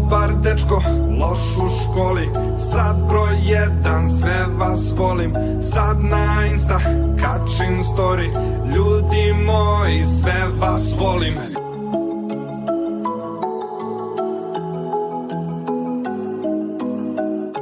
dobar dečko, loš u školi, sad broj jedan, sve vas volim. Sad na Insta kačim story, ljudi moji,